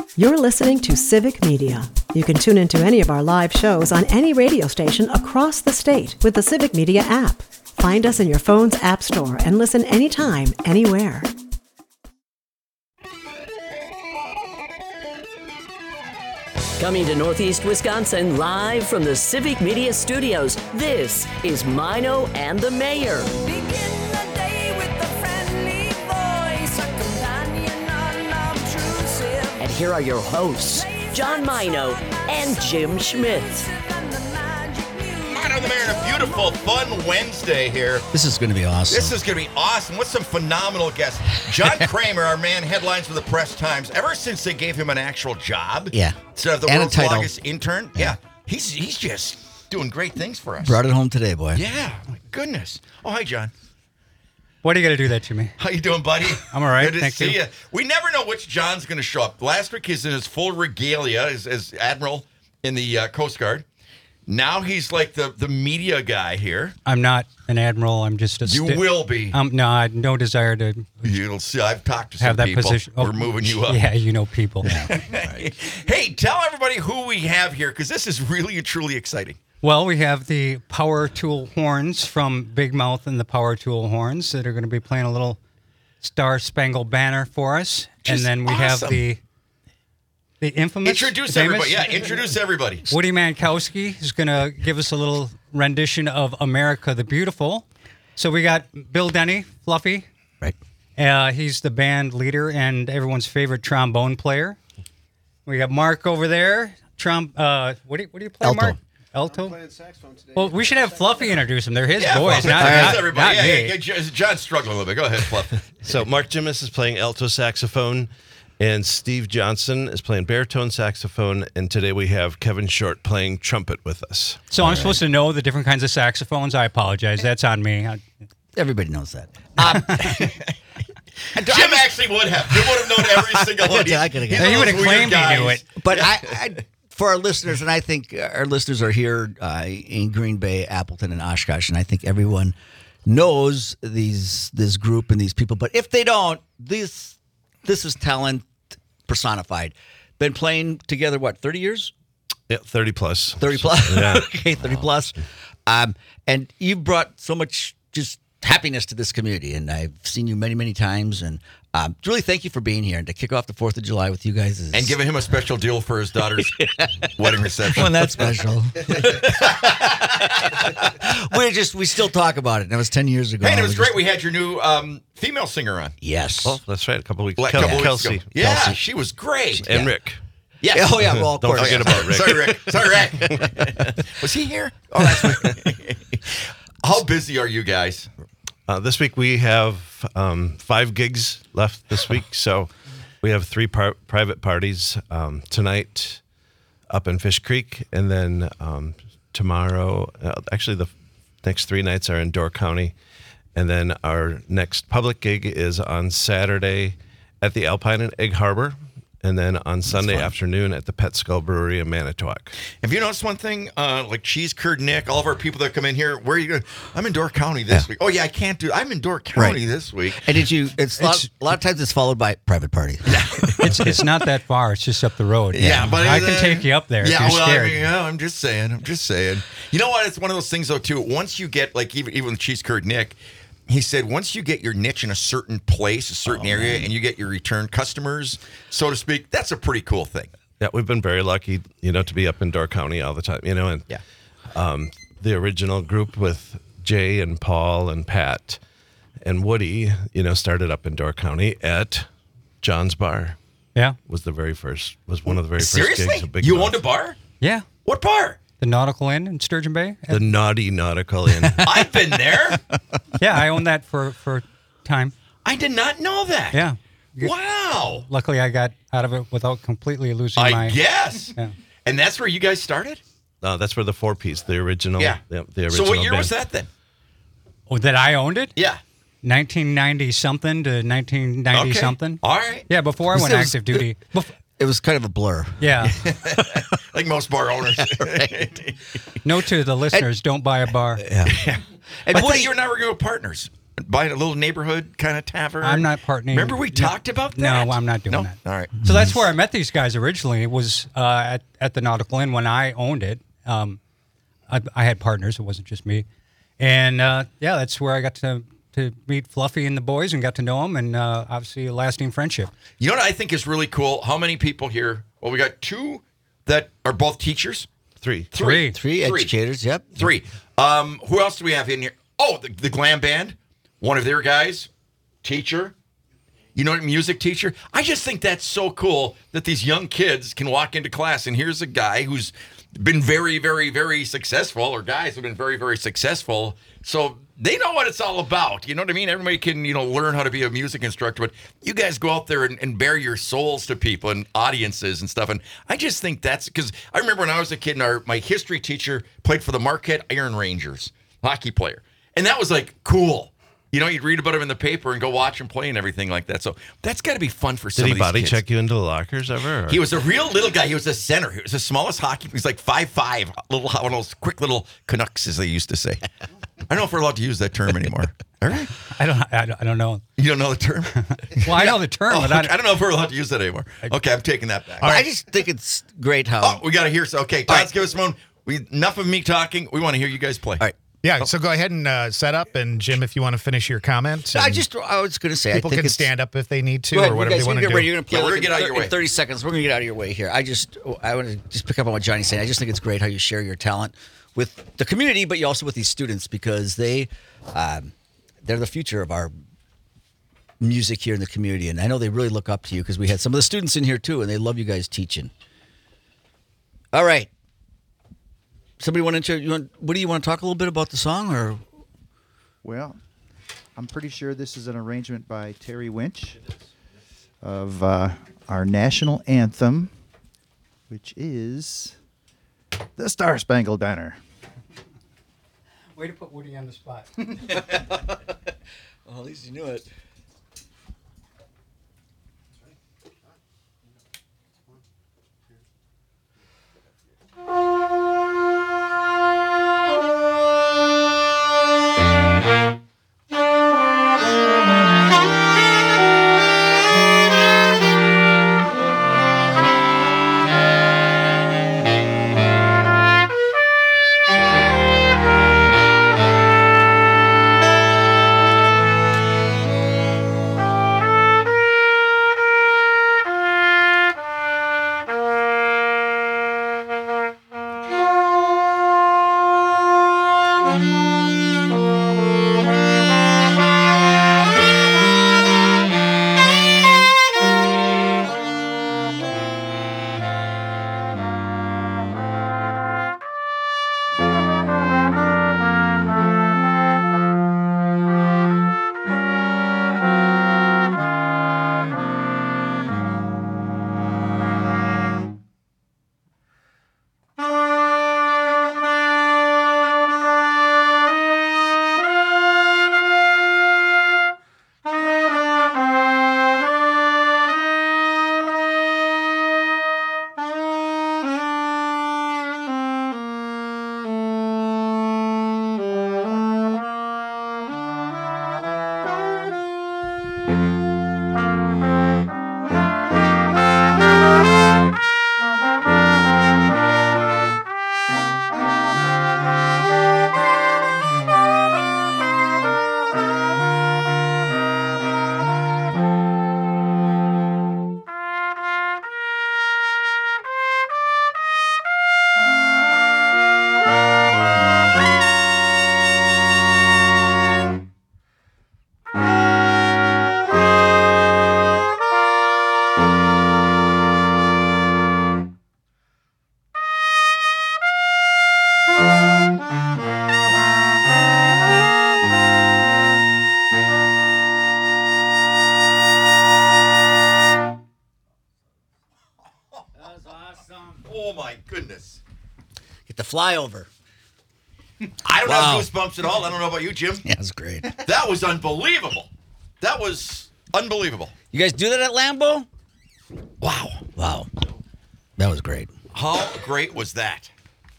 You're listening to Civic Media. You can tune into any of our live shows on any radio station across the state with the Civic Media app. Find us in your phone's app store and listen anytime, anywhere. Coming to Northeast Wisconsin live from the Civic Media Studios, this is Mino and the Mayor. Begin the day with a friendly voice, a companion unobtrusive. And here are your hosts, John Mino and Jim Schmitz. Mino the Mayor, and a beautiful, fun Wednesday here. This is going to be awesome. This is going to be awesome. What some phenomenal guests. John Kramer, our man, headlines for the Press Times. Ever since they gave him an actual job, instead of the And a world's title. longest intern, he's just doing great things for us. Brought it home today, boy. Yeah, my goodness. Oh, hi, John. Why do you got to do that to me? How you doing, buddy? I'm all right, Good to thank see you. you. We never know which John's going to show up. Last week he's in his full regalia as Admiral in the Coast Guard. Now he's like the media guy here. I'm not an admiral. I'm just a. You will be. No, I had no desire to You'll see. I've talked to some have that people. position. We're moving you up. Yeah, you know people. Hey, tell everybody who we have here because this is really and truly exciting. Well, we have the Power Tool Horns from Big Mouth and the Power Tool Horns that are going to be playing a little Star Spangled Banner for us, Just and then we awesome. have the infamous. Introduce famous everybody. Yeah, introduce everybody. Woody Mankowski is going to give us a little rendition of America the Beautiful. So we got Bill Denny, Fluffy. Right. He's the band leader and everyone's favorite trombone player. We got Mark over there. What do you play, Alto. Mark? Alto. I'm playing saxophone today. Well, we should have Fluffy introduce him. They're his Yeah, boys, Fluffy, not, introduce not, everybody. not me. John's struggling a little bit. Go ahead, Fluff. So Mark Jimis is playing alto saxophone, and Steve Johnson is playing baritone saxophone, and today we have Kevin Short playing trumpet with us. So I'm supposed to know the different kinds of saxophones. I apologize. That's on me. Everybody knows that. Jim actually would have. Jim would have known every single one. I could've He's guessed. one He of would those have claimed weird he knew guys. it. But for our listeners, and I think our listeners are here in Green Bay, Appleton, and Oshkosh, and I think everyone knows this group and these people. But if they don't, this is talent personified. Been playing together, 30 years? Yeah, 30 plus. 30 plus? Yeah. Okay, 30 plus. And you've brought so much just happiness to this community, and I've seen you many, many times, and really thank you for being here, and to kick off the 4th of July with you guys is... And giving him a special deal for his daughter's wedding reception. Well, that's special. we still talk about it. That was 10 years ago. Hey, and it was great. We had your new female singer on. Yes. Oh, that's right. A couple weeks. Like a couple weeks Kelsey. ago. Yeah, Kelsey. she was great. And Yeah. Rick. Yes. Oh, yeah. Well, of Don't course. forget about Rick. Sorry, Rick. Sorry, Rick. Was he here? Oh, that's right. How busy are you guys? This week we have 5 gigs left this week, so we have 3 private parties tonight up in Fish Creek, and then tomorrow, actually the next 3 nights are in Door County, and then our next public gig is on Saturday at the Alpine in Egg Harbor, and then on Sunday afternoon at the Pet Skull Brewery in Manitowoc. Have you noticed one thing? Like Cheese Curd Nick, all of our people that come in here, where are you going? I'm in Door County this week. Oh, yeah, I can't do it. I'm in Door County this week. And did you... It's a lot of times it's followed by private party. It's not that far. It's just up the road. Yeah, but I can take you up there if you're scared. I'm just saying. You know what? It's one of those things, though, too. Once you get, like, even with Cheese Curd Nick, he said once you get your niche in a certain place, a certain area, and you get your return customers, so to speak, that's a pretty cool thing. Yeah, we've been very lucky, to be up in Door County all the time, and the original group with Jay and Paul and Pat and Woody, started up in Door County at John's Bar. Yeah. Was one of the very first gigs Seriously? of Big You Mouth. owned a bar? Yeah. What bar? The Nautical Inn in Sturgeon Bay. The Naughty Nautical Inn. I've been there. Yeah, I owned that for time. I did not know that. Yeah. Wow. Luckily, I got out of it without completely losing my... I guess. Yeah. And that's where you guys started? That's where the 4-piece, the original. Yeah. The original So what year band. was that then? Oh, that I owned it? Yeah. 1990-something to 1990-something. All right. Yeah, before I went It was- active duty. It was kind of a blur. Yeah. Like most bar owners. Note to the listeners, don't buy a bar. Yeah. And Woody, you and I were good partners. by a little neighborhood kind of tavern? I'm not partnering. Remember we talked about that? No, I'm not doing No? that. All right. So that's where I met these guys originally. It was at the Nautical Inn when I owned it. I had partners. It wasn't just me. And that's where I got to meet Fluffy and the boys and got to know them, and obviously a lasting friendship. You know what I think is really cool? How many people here? Well, we got 2 that are both teachers. Three. Three educators. Yep. 3. Who else do we have in here? Oh, the glam band. One of their guys, teacher. You know what, music teacher? I just think that's so cool that these young kids can walk into class and here's a guy who's been very, very, very successful, or guys have been very, very successful. So they know what it's all about. You know what I mean? Everybody can, learn how to be a music instructor, but you guys go out there and bare your souls to people and audiences and stuff. And I just think that's because I remember when I was a kid, my history teacher played for the Marquette Iron Rangers, hockey player. And that was like cool. You'd read about him in the paper and go watch him play and everything like that. So that's got to be fun for some Did of he these body kids. check you into the lockers ever? Or? He was a real little guy. He was a center. He was the smallest hockey. He was like 5'5", one of those quick little Canucks, as they used to say. I don't know if we're allowed to use that term anymore. All right. I don't know. You don't know the term? Well, I know the term, but I don't know if we're allowed to use that anymore. Okay, I'm taking that back. I just think it's great how. Oh, we got to hear. Okay, Todd's give us a moment. Enough of me talking. We want to hear you guys play. All right. Yeah, so go ahead and set up, and Jim, if you want to finish your comment. I was going to say, people I think can stand up if they need to, Go ahead, or whatever you guys, they want to get do. ready. You're going to play. We're gonna get out of your way. In 30 seconds, we're going to get out of your way here. I want to just pick up on what Johnny's saying. I just think it's great how you share your talent with the community, but you also with these students because they're the future of our music here in the community, and I know they really look up to you because we had some of the students in here too, and they love you guys teaching. All right. Somebody want to what do you want to talk a little bit about the song or? Well, I'm pretty sure this is an arrangement by Terry Winch of our national anthem, which is the Star Spangled Banner. Way to put Woody on the spot. Well, at least you knew it. Oh my goodness. Get the flyover. I don't Wow. have goosebumps at all. I don't know about you, Jim. Yeah, that's great. That was unbelievable. That was unbelievable. You guys do that at Lambeau? Wow. Wow. That was great. How great was that?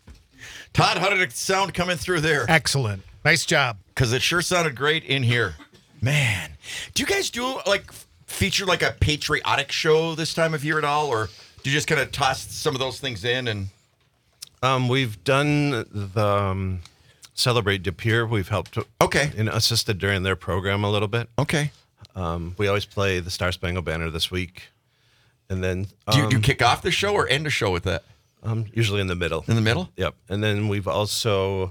Todd, how did it sound coming through there? Excellent. Nice job. Because it sure sounded great in here. Man, do you guys do like feature like a patriotic show this time of year at all, or do you just kind of toss some of those things in? And We've done the Celebrate De Pere. We've helped and assisted during their program a little bit. Okay. We always play the Star Spangled Banner this week. And then do you kick off the show or end the show with that? Usually in the middle. In the middle? Yep. And then we've also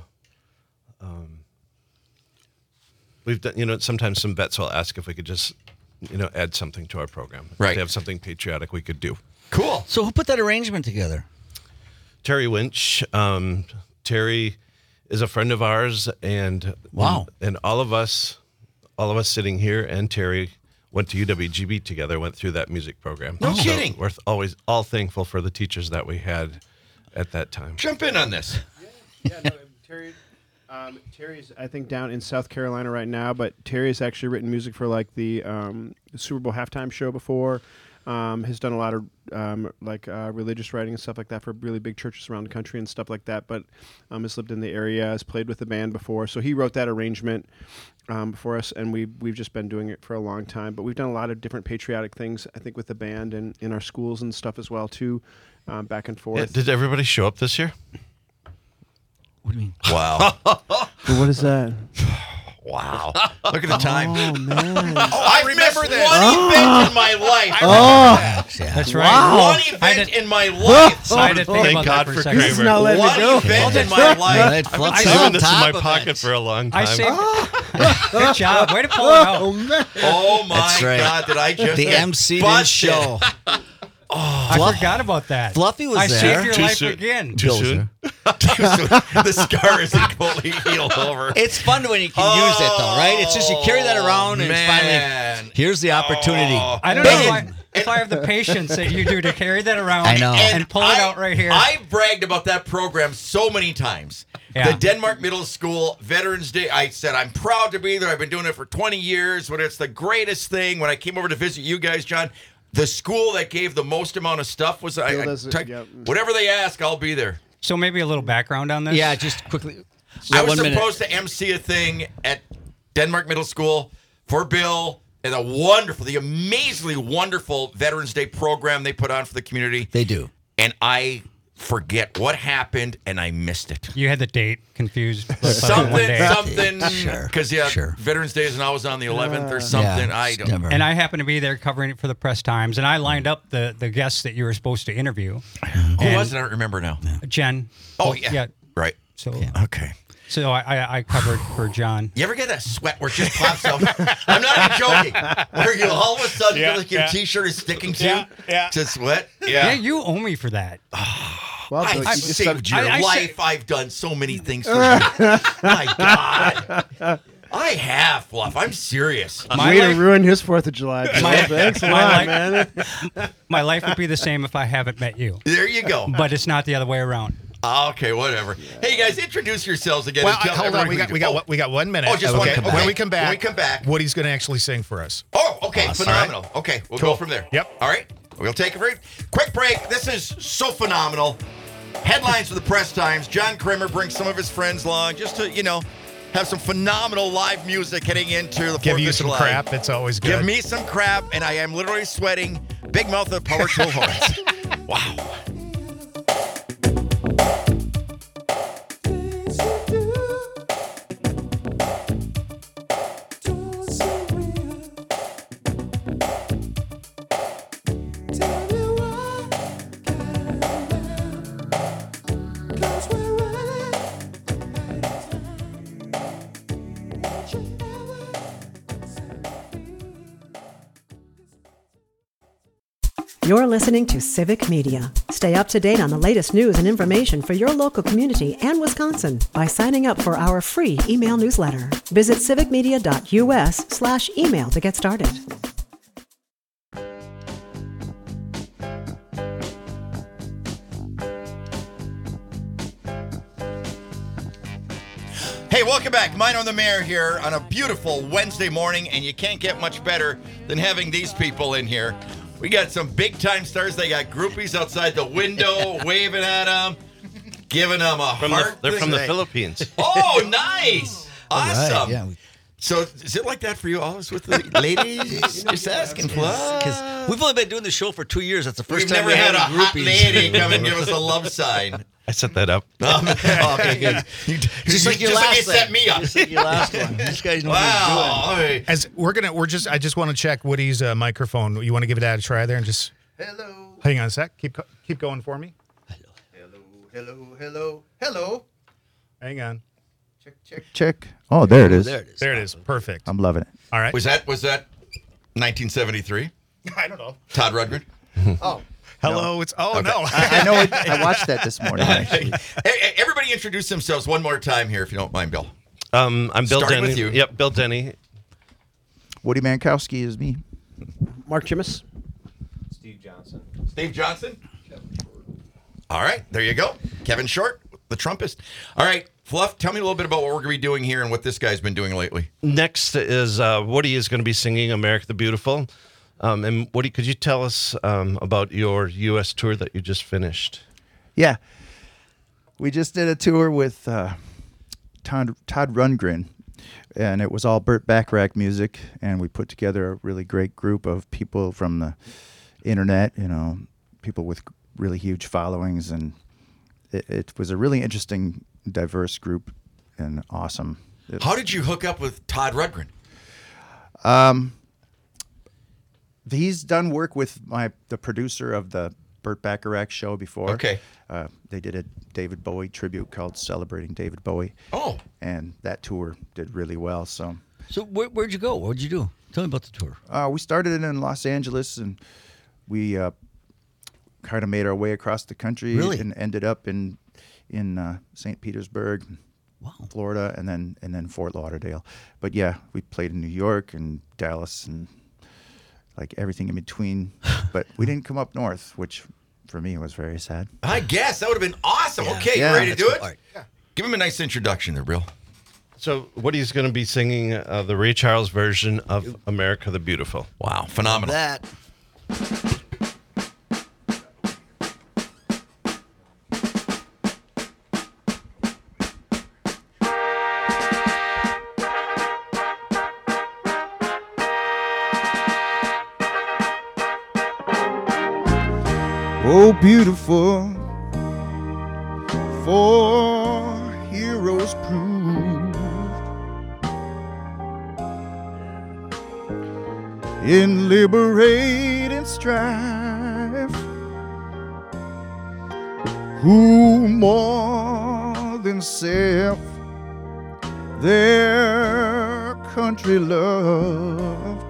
we've done, sometimes some vets will ask if we could just, add something to our program. If Right. they have something patriotic we could do. Cool. So who put that arrangement together? Terry Winch. Terry is a friend of ours, and Wow. and all of us sitting here and Terry went to UWGB together, went through that music program. No kidding. We're always all thankful for the teachers that we had at that time. Jump in on this. Yeah, no, Terry's, I think, down in South Carolina right now, but Terry has actually written music for like the Super Bowl halftime show before. Has done a lot of religious writing and stuff like that for really big churches around the country and stuff like that. But has lived in the area, has played with the band before, so he wrote that arrangement for us, and we've just been doing it for a long time. But we've done a lot of different patriotic things, I think, with the band and in our schools and stuff as well too, back and forth. Did everybody show up this year? What do you mean? Wow. What is that? Wow. Look at the time. Oh man! I remember this. One event in my life. That's right. One event in my life. I had to think Thank about God that for for a second. Kramer. not letting it One go. event in my life. Fluffy's I've been on having this in top my of pocket it. for a long I time. saved. Good job. Way to pull it out. Oh my That's right. God! Did I just The get MC busted? show. I forgot about that. Fluffy was I there. saved your Too life soon. again. Too Bill was soon? The scar isn't completely healed over. It's fun when you can use it, though, right? It's just you carry that around, and it's Man. finally here's the opportunity. I don't know if I have the patience that you do to carry that around I know. and pull it out right here. I've bragged about that program so many times. Yeah. The Denmark Middle School Veterans Day, I said, I'm proud to be there. I've been doing it for 20 years, but it's the greatest thing. When I came over to visit you guys, John, the school that gave the most amount of stuff was, whatever they ask, I'll be there. So maybe a little background on this? Yeah, just quickly. I was 1 minute. supposed to MC a thing at Denmark Middle School for Bill and the amazingly wonderful Veterans Day program they put on for the community. They do. And I forget what happened, and I missed it. You had the date confused. Something, Sure, because sure. Veterans Day isn't always on the 11th or something. Yeah, I it's don't. never- And I happened to be there covering it for the Press Times, and I lined up the guests that you were supposed to interview. Who was it? I don't remember now. Jen. Oh, yeah. Right. So, Okay. so I covered for John. You ever get that sweat where it just pops up? I'm not even joking. Where you all of a sudden feel like your T-shirt is sticking to sweat. Yeah, you owe me for that. Well, I've you just saved your I life. I've done so many things for you. My God. I have, Fluff. I'm serious. way to ruin his 4th of July. Thanks a lot, life- man. My life would be the same if I haven't met you, There you go. but it's not the other way around. Okay, whatever. Hey, guys, introduce yourselves again. Well, and tell hold on. everyone We got 1 minute. Oh, just 1 minute. When Okay. we come back, When we come back. Woody's going to actually sing for us. Oh, okay. Phenomenal. Okay, we'll go from there. Yep. All right. We'll take a very quick break. This is so phenomenal. Headlines for the Press Times. John Kramer brings some of his friends along just to, have some phenomenal live music heading into the 4th Give you of some July. crap. It's always good. Give me some crap, and I am literally sweating. Big mouth of power tool horns. Wow. You're listening to Civic Media. Stay up to date on the latest news and information for your local community and Wisconsin by signing up for our free email newsletter. Visit civicmedia.us/email to get started. Hey, welcome back. Minor and the Mayor here on a beautiful Wednesday morning, and you can't get much better than having these people in here. We got some big-time stars. They got groupies outside the window waving at them, giving them a heart. They're from the This- Philippines. Oh, nice. All right, Awesome. yeah. So is it like that for you always with the ladies? Just asking Fluff. Because we've only been doing the show for 2 years. That's the 1st We've time never we had a any hot groupies. lady come and give us a love sign. I set that up. Okay, good. Just like your just like last you set me up. Just like your last one. These guys know Wow. what they're doing. Hey. I just want to check Woody's microphone. You want to give that a try there and just. Hello. Hang on a sec. Keep going for me. Hello. Hang on. Check. Oh, there it is. There it is. There it is. Perfect. I'm loving it. All right. Was that 1973? I don't know. Todd Rundgren? Oh. Hello. It's no. I know it. I watched that this morning, actually. Hey, everybody introduce themselves one more time here, if you don't mind, Bill. I'm Bill Starting Denny. with you. Yep, Bill Denny. Woody Mankowski is me. Mark Chimis. Steve Johnson? All right, there you go. Kevin Short, the Trumpist. All right, Fluff, tell me a little bit about what we're going to be doing here and what this guy's been doing lately. Next is Woody is going to be singing America the Beautiful. And Woody, could you tell us about your U.S. tour that you just finished? Yeah. We just did a tour with Todd Rundgren, and it was all Burt Bacharach music, and we put together a really great group of people from the internet, people with really huge followings, and it was a really interesting, diverse group and awesome. How did you hook up with Todd Rundgren? He's done work with the producer of the Burt Bacharach show before. Okay. They did a David Bowie tribute called Celebrating David Bowie. Oh. And that tour did really well. So where'd you go? What'd you do? Tell me about the tour. we started it in Los Angeles, and we kind of made our way across the country. Really? And ended up in St. Petersburg, Florida, and then Fort Lauderdale. But yeah, we played in New York and Dallas and like everything in between. But we didn't come up north, which for me was very sad. I guess that would have been awesome. Yeah. Okay, Yeah, you ready to that's do cool. it? All right. Give him a nice introduction there, Bill. So Woody's going to be singing the Ray Charles version of America the Beautiful. Wow, phenomenal. That. Oh, beautiful, for heroes proved in liberating strife, who more than self their country loved,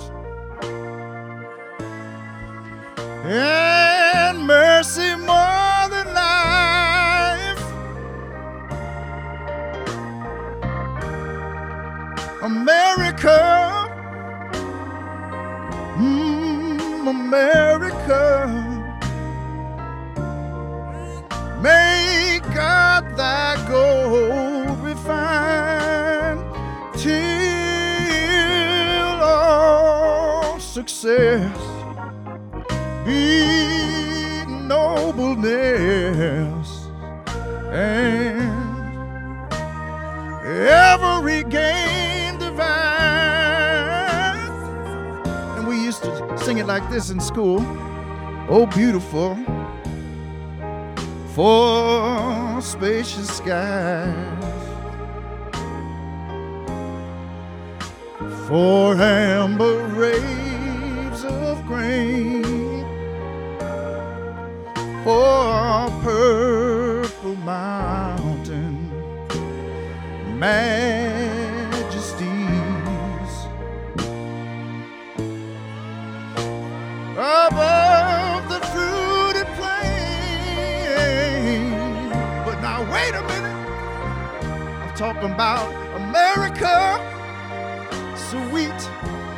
and mercy more than life. America, America, may God thy gold refine till all success be nobleness, and every gain divine. And we used to sing it like this in school. Oh, beautiful, for spacious skies, for amber waves of grain, for purple mountain majesties, above the fruited plain. But now wait a minute, I'm talking about America, sweet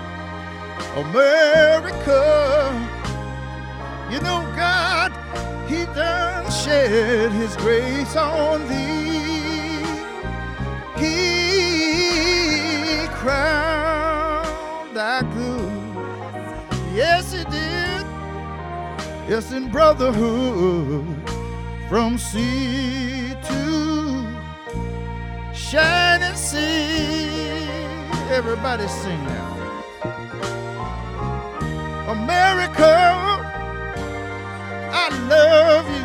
America. You know, God, He done shed His grace on thee. He crowned thy good. Yes, He did. Yes, in brotherhood, from sea to shining sea. Everybody sing now. America, I love you.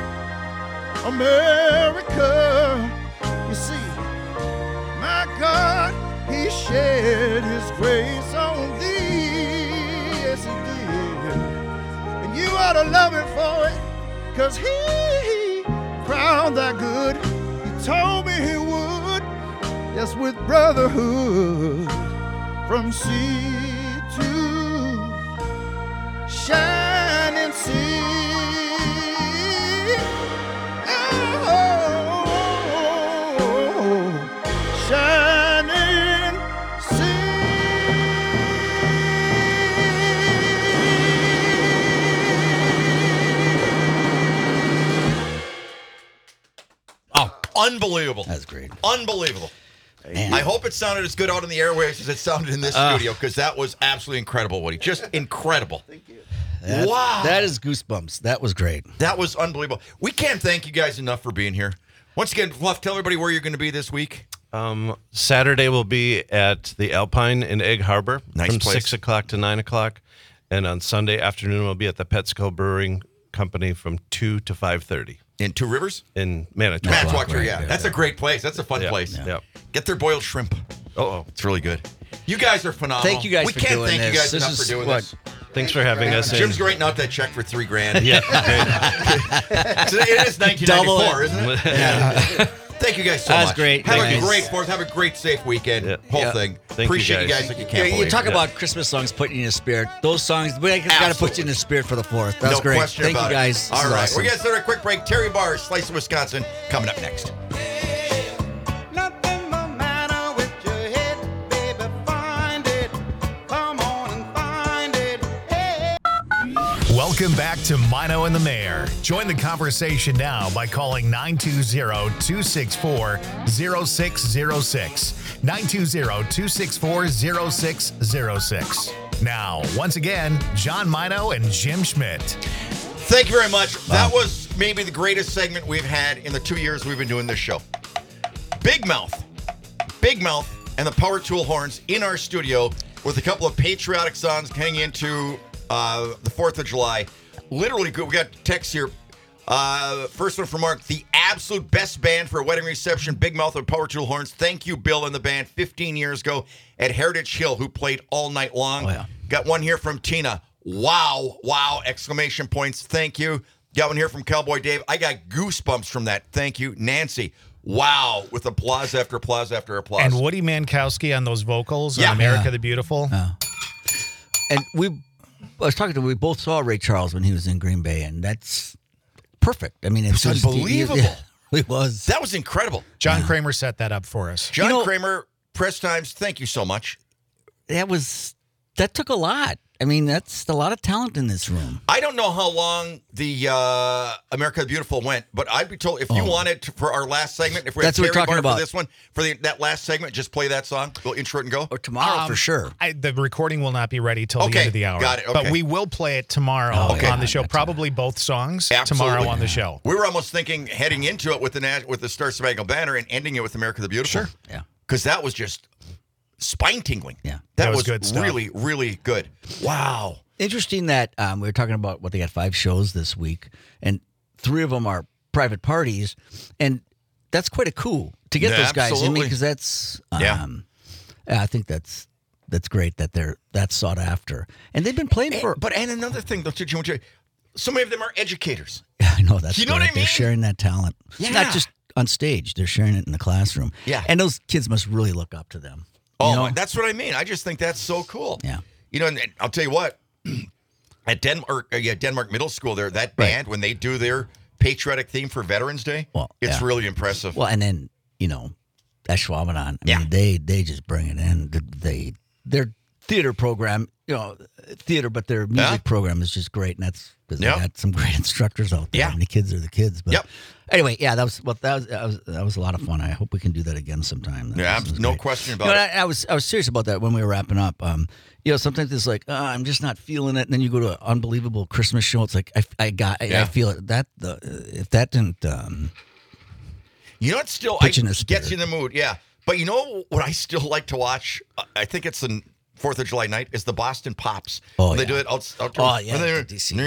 America, you see, my God, He shed His grace on thee. Yes, He did. And you ought to love Him for it, 'cause He crowned thy good. He told me He would. Yes, with brotherhood from sea to shining sea. Oh, shining Unbelievable. That's great. Unbelievable. Man. I hope it sounded as good out in the airwaves as it sounded in this studio, because that was absolutely incredible, Woody. Just incredible. Thank you. Wow. That is goosebumps. That was great. That was unbelievable. We can't thank you guys enough for being here. Once again, Fluff, tell everybody where you're going to be this week. Saturday we'll be at the Alpine in Egg Harbor Nice from place. 6 o'clock to 9 o'clock. And on Sunday afternoon we'll be at the Petco Brewing Company from 2 to 5:30. In Two Rivers? In Manitowoc. Manitowoc, right, yeah. yeah, That's a great place. That's a fun place. Yep. Get their boiled shrimp. Oh, It's really good. You guys are phenomenal. Thank you guys we for can't doing thank this. you guys This enough is for doing what- this. thanks for having us. Jim's in. writing out that check for $3,000. Yeah. So it is 1994, isn't it? Yeah. Thank you guys so That's much. great. Have a Thanks. great 4th. Have a great, safe weekend. Yeah. Whole Yeah. thing. Thank you, Appreciate you guys. guys like you can't You believe. talk it. about Christmas songs putting you in the spirit. Those songs, we got to put you in the spirit for the 4th. That's no great. question Thank about you guys. it. This All is right. awesome. We're going to start a quick break. Terry Barr, Slice of Wisconsin, coming up next. Nothing no matter with your head, baby, find it. Come on and find it. Hey. Welcome back to Mino and the Mayor. Join the conversation now by calling 920-264-0606. 920-264-0606. Now, once again, John Mino and Jim Schmidt. Thank you very much. That was maybe the greatest segment we've had in the 2 years we've been doing this show. Big Mouth, and the Power Tool Horns in our studio with a couple of patriotic songs heading into the 4th of July. Literally good. We got texts here. First one from Mark. The absolute best band for a wedding reception, Big Mouth and Power Tool Horns. Thank you, Bill and the band 15 years ago at Heritage Hill, who played all night long. Oh, yeah. Got one here from Tina. Wow, exclamation points. Thank you. Got one here from Cowboy Dave. I got goosebumps from that. Thank you. Nancy. Wow, with applause after applause after applause. And Woody Mankowski on those vocals Yeah. on America Yeah. the Beautiful. And we both saw Ray Charles when he was in Green Bay, and that's perfect. I mean, it's was unbelievable. It was. That was incredible. John Kramer set that up for us. John You know- Kramer, Press Times, thank you so much. That took a lot. I mean, that's a lot of talent in this room. I don't know how long the America the Beautiful went, but I'd be told if you wanted to, for our last segment, if we That's had what we're Terry talking Barr about. for this one, for that last segment, just play that song. We'll intro it and go. Or tomorrow for sure. The recording will not be ready till the Okay, end of the hour. got it, But okay. we will play it tomorrow Okay. on the show. That's Probably both songs Absolutely. tomorrow on the show. We were almost thinking heading into it with the Star Spangled Banner and ending it with America the Beautiful. Sure. Yeah. Because that was just spine tingling. Yeah. That, That was was good stuff. really, really good. Wow. Interesting that we were talking about they got 5 shows this week, and 3 of them are private parties, and that's quite a coup to get Yeah, those guys. I mean, absolutely. because that's Yeah. I think that's great that that's sought after, and they've been playing for. And another thing, though, too, Jim, so many of them are educators. I know that's You know what great. I mean? They're sharing that talent, Yeah. not just on stage. They're sharing it in the classroom. Yeah. and those kids must really look up to them. Oh, you know? that's what I mean. I just think that's so cool. Yeah. You know, and I'll tell you what, at Denmark Middle School there, that band, when they do their patriotic theme for Veterans Day, Well, it's yeah. really impressive. Well, and then that Schwabenon. Yeah. They just bring it in. Their theater program, but their music Yeah. program is just great, and that's because Yeah. they got some great instructors out there. Yeah. I mean, the kids are the kids. But Yep. anyway, yeah, that was a lot of fun. I hope we can do that again sometime. Yeah, That was no great. question about You know, it. I was serious about that when we were wrapping up. Sometimes it's like I'm just not feeling it, and then you go to an unbelievable Christmas show. It's like I feel it. If that didn't. You know what still Pitch in the gets spirit. you in the mood? Yeah. But you know what I still like to watch? I think it's the 4th of July night is the Boston Pops. Oh, When they yeah. do it outdoors. Oh, yeah, When they- DC.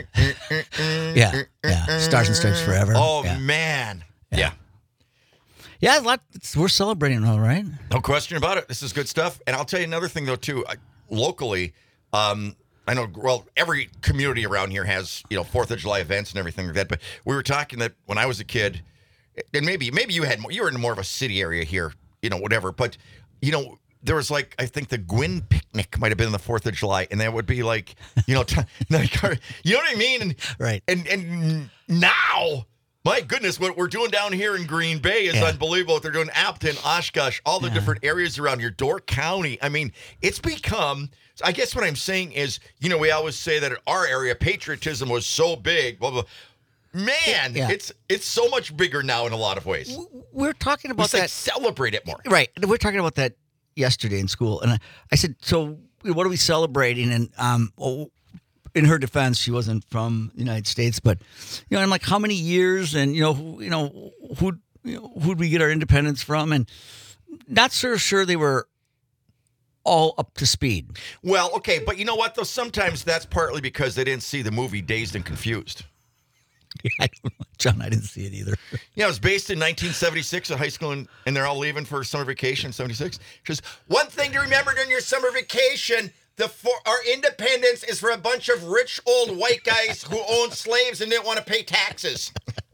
Yeah. Stars and Stripes Forever. Oh, yeah. man. Yeah. Yeah, a lot. We're celebrating, all right. No question about it. This is good stuff. And I'll tell you another thing, though, too. Locally, I know, well, every community around here has, 4th of July events and everything like that. But we were talking that when I was a kid, and maybe you were in more of a city area here, whatever. But, there was I think the Gwyn picnic might have been the 4th of July. And that would be like, you know what I mean? And, Right. And now... My goodness, what we're doing down here in Green Bay is unbelievable. What they're doing Appleton, Oshkosh, all the different areas around here, Door County. I mean, it's become, I guess what I'm saying is, we always say that in our area, patriotism was so big, blah, blah. Man, it's so much bigger now in a lot of ways. We're talking about We that. celebrate it more. Right. We're talking about that yesterday in school. And I said, so what are we celebrating? And in her defense, she wasn't from the United States, but I'm like, how many years, and who'd we get our independence from, and not so sure they were all up to speed. Well, okay, but you know what though? Sometimes that's partly because they didn't see the movie Dazed and Confused. I don't know, John, I didn't see it either. Yeah, it was based in 1976 at high school, and they're all leaving for summer vacation in 76. She says, one thing to remember during your summer vacation. Our independence is for a bunch of rich old white guys who owned slaves and didn't want to pay taxes.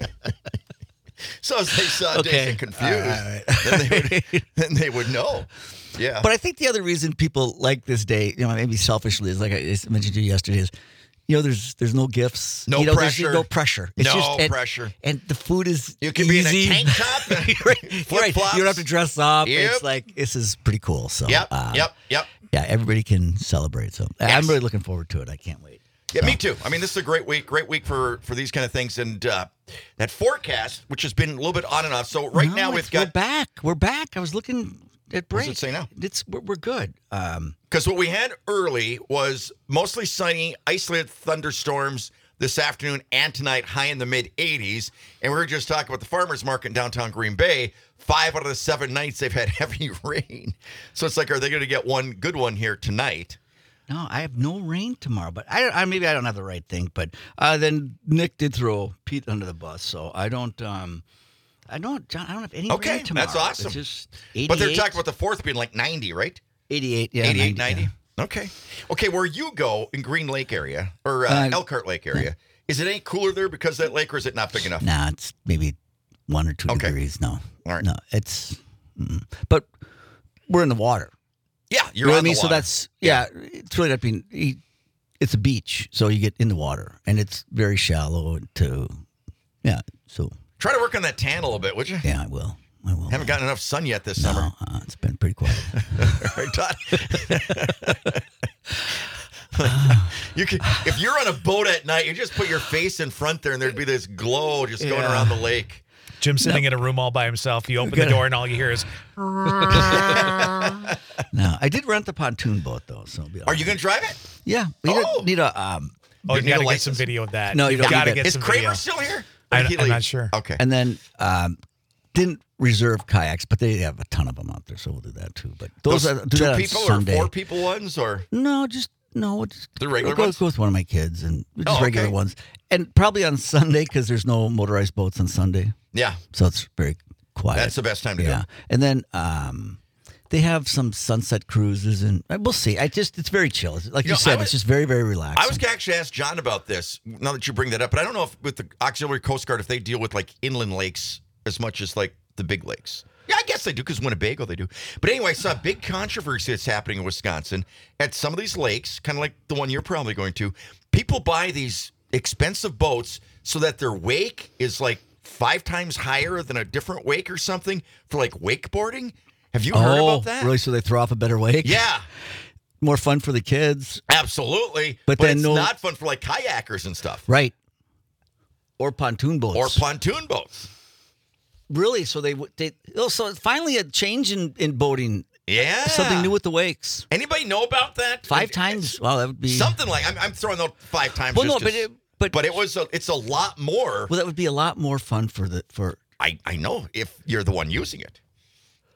So as they saw Dazed and Confused, then they would know. Yeah. But I think the other reason people like this day, maybe selfishly, is like I mentioned to you yesterday, is there's no gifts, no pressure, there's no pressure. It's no pressure, and the food is you can easy. be in a tank top, and right. flip-flops. You don't have to dress up. Yep. It's like this is pretty cool. So Yep. Yeah, everybody can celebrate. So I'm really looking forward to it. I can't wait. Yeah, me too. I mean, this is a great week for these kind of things, and that forecast, which has been a little bit on and off. So now we've got we're back. I was looking at break. What's it say now? We're good. Because what we had early was mostly sunny, isolated thunderstorms this afternoon and tonight, high in the mid-80s. And we were just talking about the farmers market in downtown Green Bay. 5 out of the 7 nights they've had heavy rain. So it's like, are they going to get one good one here tonight? No, I have no rain tomorrow, but maybe I don't have the right thing. But then Nick did throw Pete under the bus, so I don't. John, I don't have any rain tomorrow. That's awesome. It's just 88. But they're talking about the 4th being like 90, right? 88, yeah. 88, 90. 90. Yeah. Okay, where you go in Green Lake area, or Elkhart Lake area, is it any cooler there because of that lake, or is it not big enough? Nah, it's maybe 1 or 2 degrees. No. All right. No, it's. But we're in the water. Yeah, you're You know what on I mean? the So water. that's, it's really not being, it's a beach, so you get in the water, and it's very shallow so. Try to work on that tan a little bit, would you? Yeah, I will. Haven't gotten enough sun yet this summer. No, it's been pretty quiet. Right, Todd? If you're on a boat at night, you just put your face in front there, and there'd be this glow just going around the lake. Jim sitting in a room all by himself. You open the door, and all you hear is... No, I did rent the pontoon boat, though. So it'll be all Are you going to drive it? Yeah. We need a... Oh, you need got a to get some license? video of that. No, you don't got to need get that. Is some Kramer video. still here? Or did he I'm leave? not sure. Okay. And then didn't reserve kayaks, but they have a ton of them out there, so we'll do that too. But those are do 2 that on people Sunday. or 4 people ones, or Just the regular go, ones? Go with one of my kids and just Oh, regular okay. ones, and probably on Sunday because there's no motorized boats on Sunday, Yeah, so it's very quiet. that's the best time to go. And then they have some sunset cruises, and we'll see. It's very chill. Like you said, it's just very, very relaxing. I was going to actually ask John about this, now that you bring that up, but I don't know if with the Auxiliary Coast Guard, if they deal with like inland lakes as much as like the big lakes. Yeah, I guess they do, because Winnebago they do. But anyway, I saw a big controversy that's happening in Wisconsin at some of these lakes, kind of like the one you're probably going to. People buy these expensive boats so that their wake is like 5 times higher than a different wake or something for like wakeboarding. Have you heard about that? Really? So they throw off a better wake? Yeah, More fun for the kids. absolutely. But But then it's no- not fun for like kayakers and stuff. Right. Or pontoon boats. Or pontoon boats. Really? So so finally a change in boating. Yeah. Something new with the wakes. Anybody know about that? 5 times? Wow, that would be Something like, I'm throwing out 5 times. Well, just no, to- but it's a lot more. Well, that would be a lot more fun for I know if you're the one using it.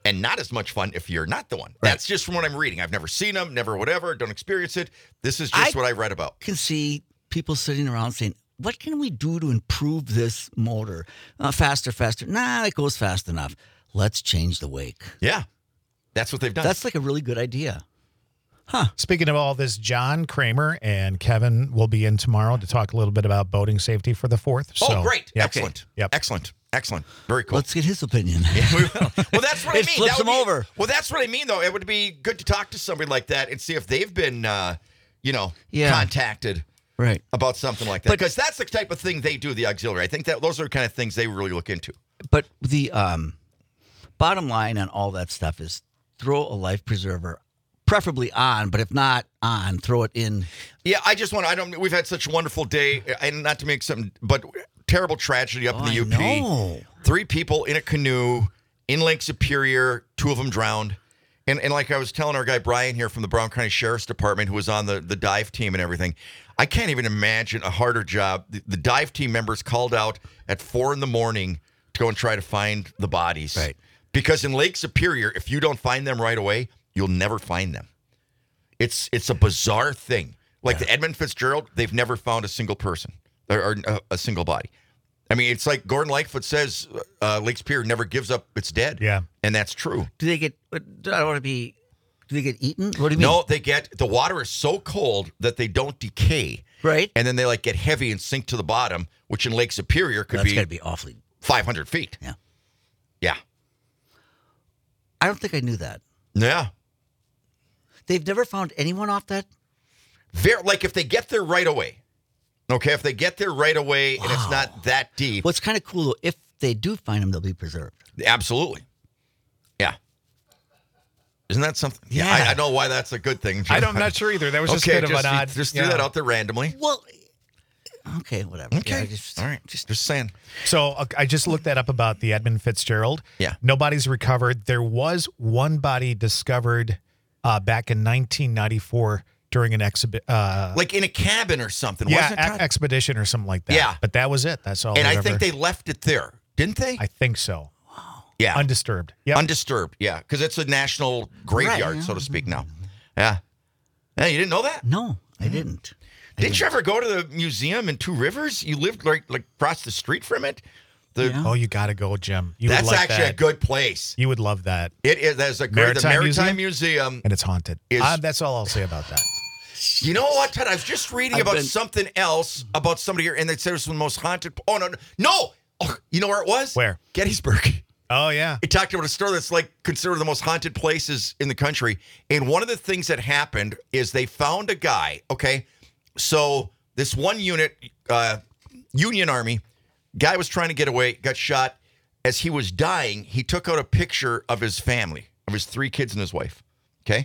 and not as much fun if you're not the one. That's just from what I'm reading. I've never seen them, never whatever, don't experience it. This is just what I read about. Can see people sitting around saying, what can we do to improve this motor? Faster. Nah, it goes fast enough. Let's change the wake. Yeah, that's what they've done. That's like a really good idea. Speaking of all this, John Kramer and Kevin will be in tomorrow to talk a little bit about boating safety for the 4th. Oh, great. Yep. Excellent. Yep. Excellent. Very cool. Let's get his opinion. Yeah, we will. Well, that's what I mean. Flips That would him be- over. Well, that's what I mean, though. It would be good to talk to somebody like that and see if they've been, contacted Right. about something like that. Because that's the type of thing they do, the auxiliary. I think that those are the kind of things they really look into. But the bottom line on all that stuff is throw a life preserver, preferably on, but if not on, throw it in. Yeah, we've had such a wonderful day, and not to make something, but terrible tragedy up in the UP. know. 3 people in a canoe in Lake Superior, 2 of them drowned. And like I was telling our guy Brian here from the Brown County Sheriff's Department, who was on the dive team and everything, I can't even imagine a harder job. The dive team members called out at 4 a.m. to go and try to find the bodies. Right. Because in Lake Superior, if you don't find them right away, you'll never find them. It's a bizarre thing. Like the Edmund Fitzgerald, they've never found a single person or a single body. I mean, it's like Gordon Lightfoot says, Lake Superior never gives up its dead. Yeah. And that's true. Do they get? I don't want to be. Do they get eaten? What do you mean? No, the water is so cold that they don't decay. Right. And then they get heavy and sink to the bottom, which in Lake Superior could That's got to be awfully 500 feet. Yeah. Yeah. I don't think I knew that. Yeah. They've never found anyone off that. If they get there right away. Okay, if they get there right away and it's not that deep. What's kind of cool, though, if they do find them, they'll be preserved. Absolutely. Yeah. Isn't that something? Yeah. I don't know why that's a good thing. I'm not sure either. That was just okay, kind of an odd. just threw that out there randomly. Well, okay, whatever. Okay. Yeah, All right. Just saying. So I just looked that up about the Edmund Fitzgerald. Yeah. Nobody's recovered. There was one body discovered back in 1994 during an exhibit. Like in a cabin or something, yeah, wasn't it? Todd? expedition or something like that. Yeah. But that was it. That's all. And they've I think ever- they left it there, didn't they? I think so. Yeah. Undisturbed. Yeah. Undisturbed, yeah. Because it's a national graveyard, Right. so to speak, now. Yeah. Yeah, you didn't know that? No, I didn't. Didn't you ever go to the museum in Two Rivers? You lived like across the street from it? Oh, you got to go, Jim. You That's would like actually that. a good place. You would love that. It is. There's a great the Maritime Museum. And it's haunted. That's all I'll say about that. You know what, Todd? I was just reading I've about been- something else about somebody here, and they said it was the most haunted. Oh, no. Oh, you know where it was? Where? Gettysburg. Oh, yeah. It talked about a store that's considered the most haunted places in the country. And one of the things that happened is they found a guy. Okay. So this one unit, Union Army, guy was trying to get away, got shot. As he was dying, he took out a picture of his family, of his 3 kids and his wife. Okay.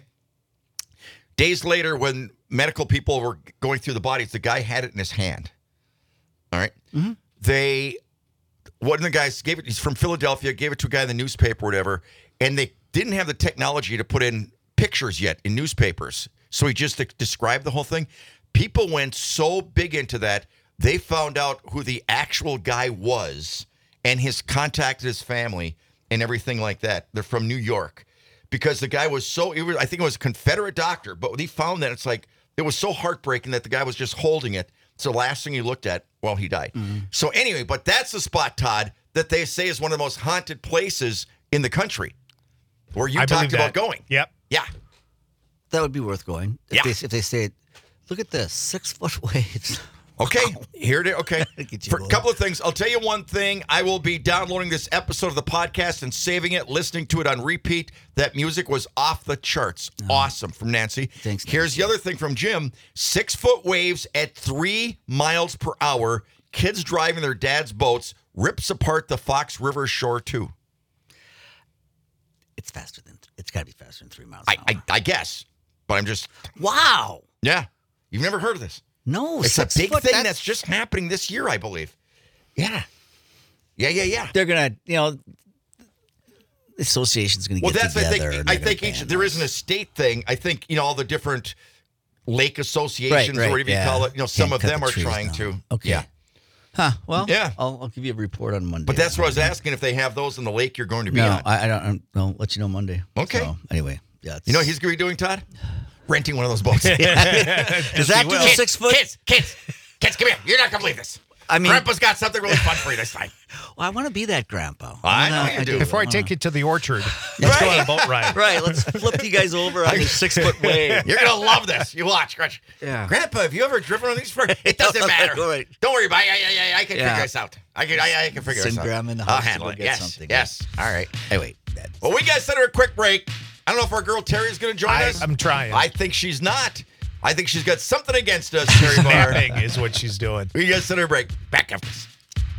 Days later, when medical people were going through the bodies, the guy had it in his hand. All right. Mm-hmm. One of the guys gave it, he's from Philadelphia, gave it to a guy in the newspaper or whatever, and they didn't have the technology to put in pictures yet in newspapers. So he just described the whole thing. People went so big into that, they found out who the actual guy was and contacted his family and everything like that. They're from New York. Because the guy was I think it was a Confederate doctor, but he found that it was so heartbreaking that the guy was just holding it. It's the last thing he looked at while he died. Mm-hmm. So anyway, but that's the spot, Todd, that they say is one of the most haunted places in the country where you talked about going. Yep. Yeah. That would be worth going. If they say, look at this, 6-foot waves. Okay, here it is. Okay, Get you for a going. couple of things, I'll tell you one thing. I will be downloading this episode of the podcast and saving it, listening to it on repeat. That music was off the charts. Awesome from Nancy. Thanks, Here's the other thing from Jim. 6-foot waves at 3 miles per hour. Kids driving their dad's boats rips apart the Fox River shore too. It's got to be faster than 3 miles an hour. I guess, but I'm just. Wow. Yeah, you've never heard of this. No, It's a 6 big foot, thing that's just happening this year, I believe. Yeah. They're going to, the association's going to Well, get that's together. I think there is an estate thing. I think all the different lake associations, or whatever you call it. Some Can't of cut them the are trees trying down. to. Okay. Yeah. Huh. Well, Yeah. I'll give you a report on Monday. But that's what I was asking, if they have those in the lake you're going to be No, on. I don't. I'll let you know Monday. Okay. So, anyway, yeah. You know what he's going to be doing, Todd? Renting one of those boats. Does that do the Kids, 6 foot? Kids, come here. You're not going to believe this. I mean, Grandpa's got something really fun for you this time. well, I want to be that grandpa. I know you do. Before I take you to the orchard, let's go on a boat ride. Right, let's flip you guys over on the 6 foot wave. You're going to love this. You watch. Yeah. Grandpa, have you ever driven on these before? It doesn't matter. Right. Don't worry about it. I can Yeah. figure this out. I can figure this Send out. Grandma in the I'll house to handle go it. get Yes. something. Yes. All right. Anyway, Well, we got to send her a quick break. I don't know if our girl Terry's going to join us. I'm trying. I think she's not. I think she's got something against us, Terry Barr. Snapping is what she's doing. We got to send her a break. Back after this.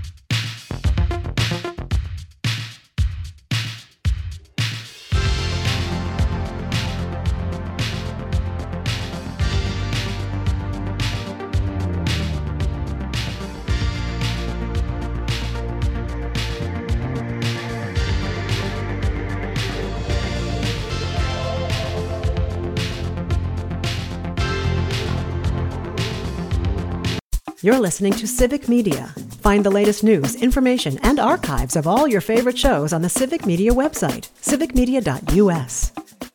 You're listening to Civic Media. Find the latest news, information, and archives of all your favorite shows on the Civic Media website, civicmedia.us.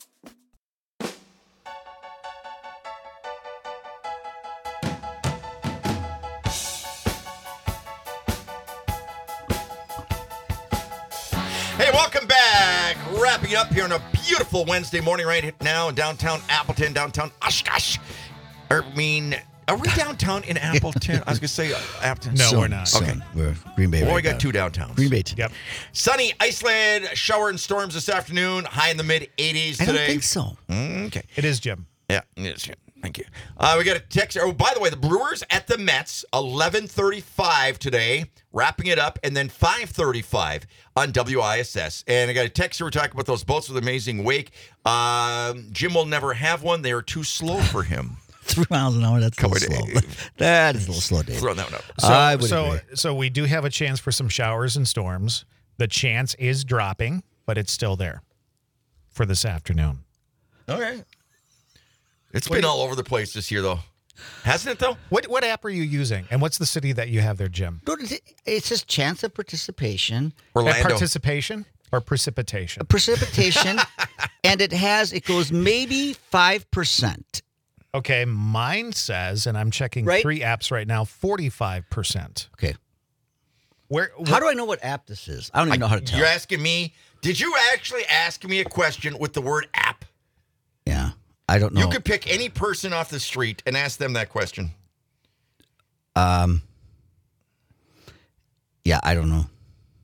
Hey, welcome back. Wrapping up here on a beautiful Wednesday morning right now in downtown Appleton, downtown Oshkosh. Are we downtown in Appleton? I was going to say Appleton. No, we're not. Okay. We're Green Bay. Well, right we got now. two downtowns. Green Bay. Yep. Sunny Iceland, shower and storms this afternoon. High in the mid 80s today. I don't think so. Okay. It is, Jim. Yeah, yes, yeah. Thank you. We got a text. Oh, by the way, the Brewers at the Mets, 11:35 today, wrapping it up, and then 5:35 on WISS. And I got a text. We're talking about those boats with amazing wake. Jim will never have one. They are too slow for him. 3 miles an hour. That's a little slow. That is a little slow, Dave. Throw that one up. I would agree. So we do have a chance for some showers and storms. The chance is dropping, but it's still there for this afternoon. Okay. It's been all over the place this year, though. Hasn't it, though? What app are you using? And what's the city that you have there, Jim? It says chance of participation. Orlando. Participation or precipitation? Precipitation. And it goes maybe 5%. Okay, mine says, and I'm checking Right? 3 apps right now, 45%. Okay. How do I know what app this is? I don't even know how to tell. You're asking me? Did you actually ask me a question with the word app? Yeah. I don't know. You could pick any person off the street and ask them that question. Yeah, I don't know.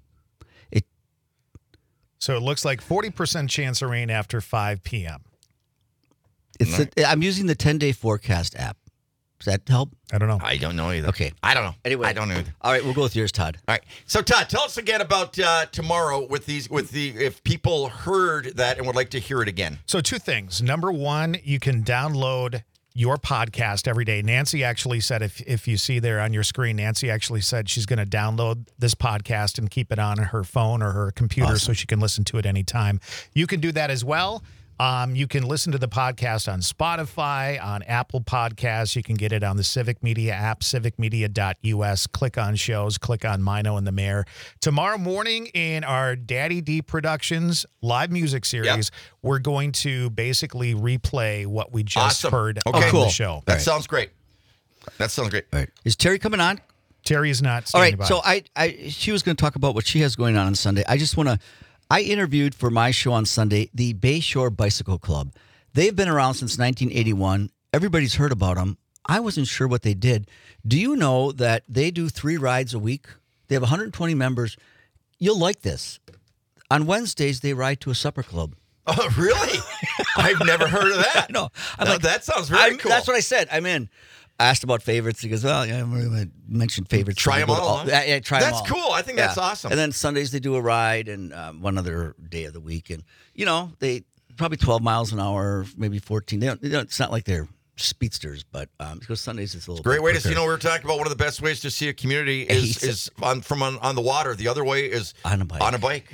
So it looks like 40% chance of rain after 5 p.m. I'm using the 10-day forecast app. Does that help? I don't know. I don't know either. Okay. I don't know. Anyway. I don't know either. All right, we'll go with yours, Todd. All right. So Todd, tell us again about tomorrow if people heard that and would like to hear it again. So 2 things. Number 1, you can download your podcast every day. Nancy actually said, if you see there on your screen, Nancy actually said she's going to download this podcast and keep it on her phone or her computer so she can listen to it anytime. You can do that as well. You can listen to the podcast on Spotify, on Apple Podcasts. You can get it on the Civic Media app, civicmedia.us. Click on shows, click on Mino and the Mayor. Tomorrow morning in our Daddy D Productions live music series, we're going to basically replay what we just heard on the show. That sounds great. That sounds great. All right. Is Terry coming on? Terry is not All standing right. by. So she was going to talk about what she has going on Sunday. I just want to. I interviewed for my show on Sunday the Bayshore Bicycle Club. They've been around since 1981. Everybody's heard about them. I wasn't sure what they did. Do you know that they do 3 rides a week? They have 120 members. You'll like this. On Wednesdays, they ride to a supper club. Oh, really? I've never heard of that. No, that sounds very cool. That's what I said. I'm in. I asked about favorites. He goes, well, yeah, I'm going to mention favorites. Try them all. Yeah, try them all. That's cool. I think that's awesome. And then Sundays they do a ride and one other day of the week. And, they probably 12 miles an hour, maybe 14. It's not like they're speedsters, but because Sundays it's a little Great way quicker. to we were talking about one of the best ways to see a community is on the water. The other way is on a bike. On a bike. Yeah.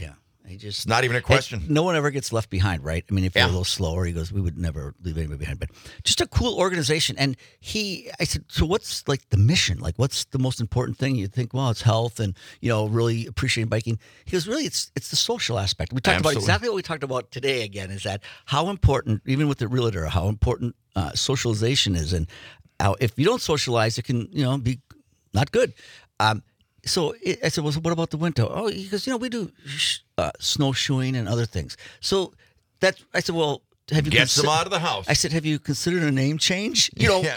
It's not even a question. No one ever gets left behind, right? I mean, if you're Yeah. a little slower, he goes, we would never leave anybody behind. But just a cool organization. And I said, so what's like the mission? Like, what's the most important thing? You think, well, it's health and, really appreciating biking. He goes, really, it's the social aspect. We talked about exactly what we talked about today again, is that how important, even with the realtor, how important socialization is. And how if you don't socialize, it can, be not good. So I said, well, so what about the winter? Oh, he goes, we do snowshoeing and other things. So I said, well, have you Gets them out of the house. I said, have you considered a name change?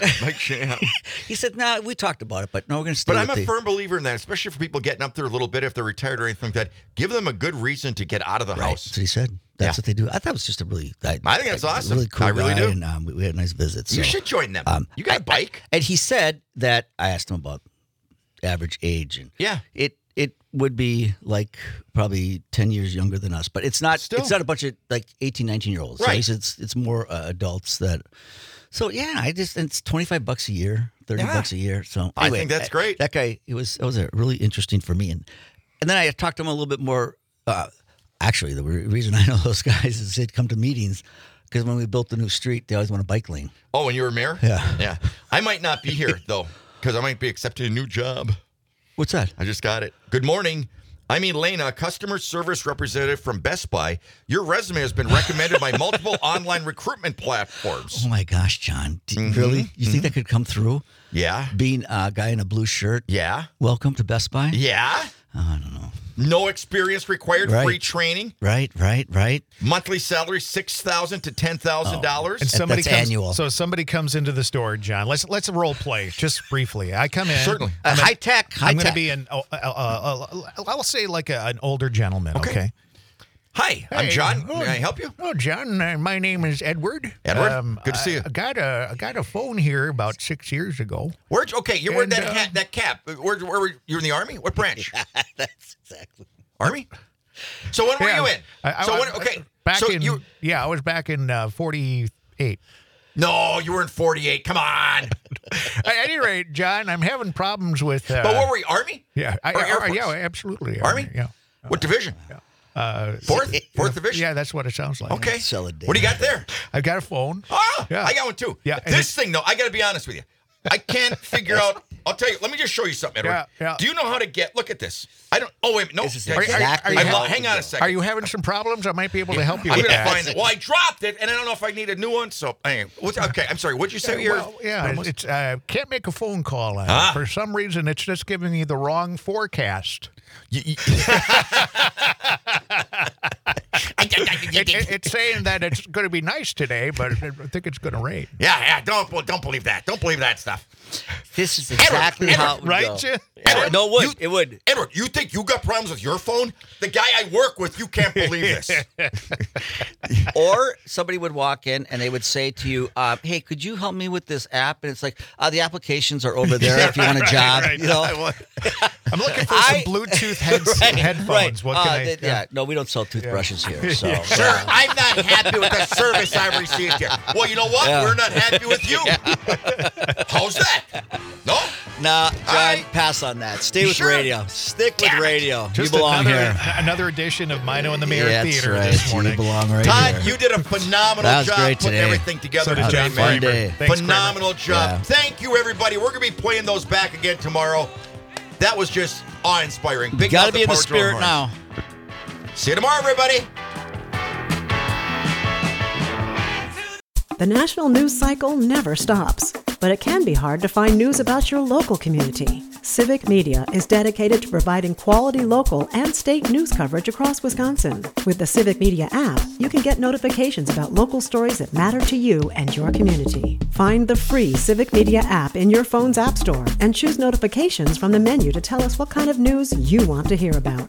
He said, no, we talked about it, but no, we're going to stay. But I'm a firm believer in that, especially for people getting up there a little bit if they're retired or anything like that. Give them a good reason to get out of the house. That's what he said. That's what they do. I thought it was just a really, I think that's awesome. Really cool I really guy, do. And we had a nice visit. You so, should join them. You got a bike. And he said that I asked him about average age, and it would be like probably 10 years younger than us, but it's not. Still. It's not a bunch of like 18, 19-year-olds. Right. So it's more adults that. So yeah, and it's $25 a year, $30 a year. So I anyway, think that's great. That guy, that was really interesting for me, and then I talked to him a little bit more. Actually, the reason I know those guys is they'd come to meetings because when we built the new street, they always want a bike lane. Oh, when you were mayor? Yeah. I might not be here though because I might be accepting a new job. What's that? I just got it. Good morning. I'm Elena, customer service representative from Best Buy. Your resume has been recommended by multiple online recruitment platforms. Oh my gosh, John. Really? You think that could come through? Yeah. Being a guy in a blue shirt? Yeah. Welcome to Best Buy? Yeah. I don't know. No experience required, Right. free training. Right. Monthly salary $6,000 to $10,000. And somebody That's comes, annual. So somebody comes into the store, John. Let's role play just briefly. I come in. Certainly. High tech. I'm going to be I'll say like an older gentleman. Okay. Hi, I'm Hey, John. May I help you? Oh, John, my name is Edward. Edward, good to see you. I got a phone here about 6 years ago. You're wearing And, that cap. Where were you in the Army? What branch? That's exactly. Army? So when were you in? I was back in 48. No, you were in 48. Come on. At any rate, John, I'm having problems with. But what were you, Army? Yeah, Or Air Force? yeah, absolutely. Army? Yeah. What division? Fourth division? Yeah, that's what it sounds like. Okay. Sell it, Dave. What do you got there? I've got a phone. Oh, Yeah. I got one too. Yeah, and This thing, though, I got to be honest with you. I can't figure out. I'll tell you. Let me just show you something, Edward. Yeah. Do you know how to get? Look at this. I don't. Oh wait, no. This is Are you- exactly are you- how Hang on a second. Are you having some problems? I might be able to help you I'm with gonna that. find it. Well, I dropped it, and I don't know if I need a new one. So, anyway, okay. I'm sorry. What'd you say? It's can't make a phone call on it. Ah. For some reason, it's just giving me the wrong forecast. It's saying that it's going to be nice today, but I think it's going to rain. Yeah. Don't believe that. Don't believe that stuff. This is exactly how it would Right, go. Jim? Edward, No, it would. Edward, you think you got problems with your phone? The guy I work with, you can't believe this. Or somebody would walk in and they would say to you, hey, could you help me with this app? And it's like, the applications are over there if you want a job. Right. You know? I'm looking for some Bluetooth headphones. What can I? Yeah, no, we don't sell toothbrushes here. So, Sir, I'm not happy with the service I received here. Well, you know what? Yeah. We're not happy with you. How's that? No? Nah, John, right. pass on that. Stay with Sure? radio. Stick with Damn it. radio. Just you belong here. another edition of Mino and the Mayor Yeah, Theater that's right. this morning. You belong right Todd, here. you did a phenomenal That was job great putting today. everything together So did today, John man. Fun day. Thanks, Phenomenal job. Yeah. Thank you, everybody. We're going to be playing those back again tomorrow. That was just awe-inspiring. Big Got to mouth be in the of power spirit drone now. horns. See you tomorrow, everybody. The national news cycle never stops, but it can be hard to find news about your local community. Civic Media is dedicated to providing quality local and state news coverage across Wisconsin. With the Civic Media app, you can get notifications about local stories that matter to you and your community. Find the free Civic Media app in your phone's app store and choose notifications from the menu to tell us what kind of news you want to hear about.